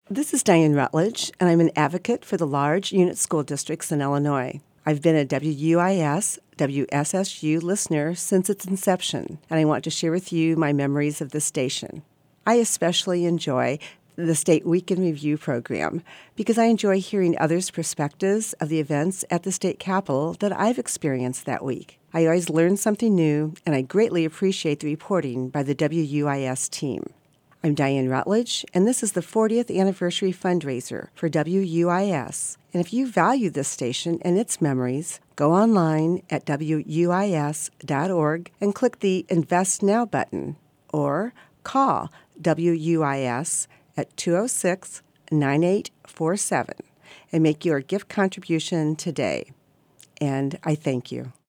This is Diane Rutledge, and I'm an advocate for the large unit school districts in Illinois. I've been a WUIS, WSSU listener since its inception, and I want to share with you my memories of the station. I especially enjoy the State Week in Review program because I enjoy hearing others' perspectives of the events at the state capitol that I've experienced that week. I always learn something new, and I greatly appreciate the reporting by the WUIS team. I'm Diane Rutledge, and this is the 40th anniversary fundraiser for WUIS. And if you value this station and its memories, go online at wuis.org and click the Invest Now button, or call WUIS at 206-9847 and make your gift contribution today. And I thank you.